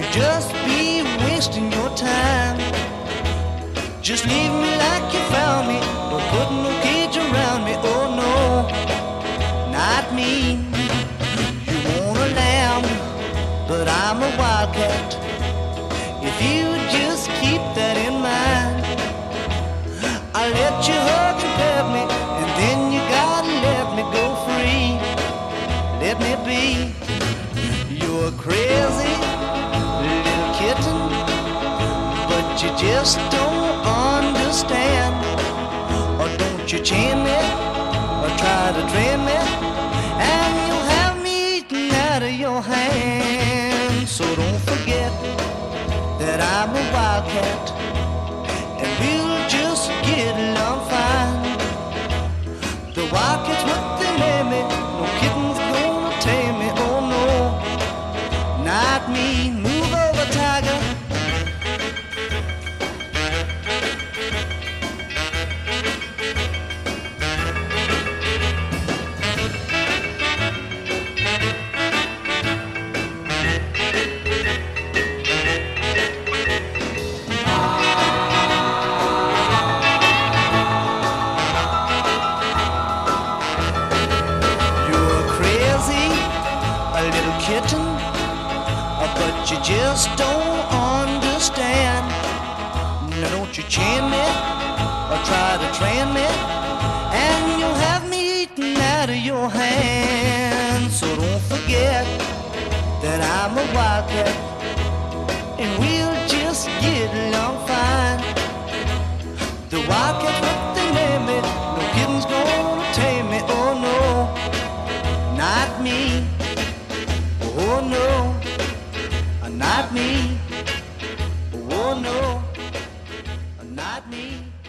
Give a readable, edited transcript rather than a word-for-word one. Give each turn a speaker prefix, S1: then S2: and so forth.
S1: just be wasting your time. Just leave me like you found me, or put no cage around me. Oh no, not me. You want a lamb, but I'm a wildcat. If you just keep that in mind, I'll let you hug and pet me, and then you gotta let me go free. Let me be. You're a crazy little kitten, but you just don't understand. Or don't you chain me, or try to train me, and you'll have me eaten out of your hand. So don't forget that I'm a wildcat, and we'll just get along fine. The wildcat's what they name me, no kitten's gonna tame me. Oh no, not me. Move over, tiger. A little kitten, but you just don't understand. Now don't you chain me, or try to train me, and you'll have me eaten out of your hand. So don't forget that I'm a wildcat, and we'll just get along fine. The wildcat's what they name me, no kitten's gonna tame me. Oh no, not me. Oh no, not me. Oh no, not me.